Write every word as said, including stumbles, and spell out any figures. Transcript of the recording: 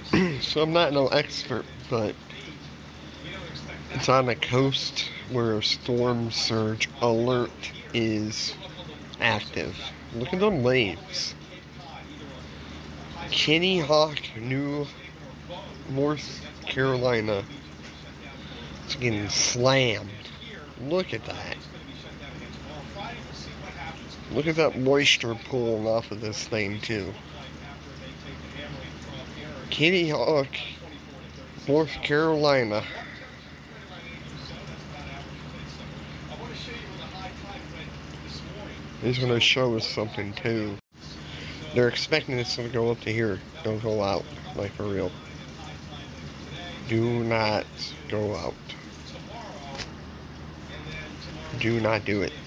So I'm not no expert, but it's on a coast where a storm surge alert is active. Look at the waves. Kitty Hawk, New North Carolina. It's getting slammed. Look at that. Look at that moisture pulling off of this thing too. Kitty Hawk, North Carolina. He's going to show us something too. They're expecting this to go up to here. Don't go out, like for real. Do not go out. Do not do it.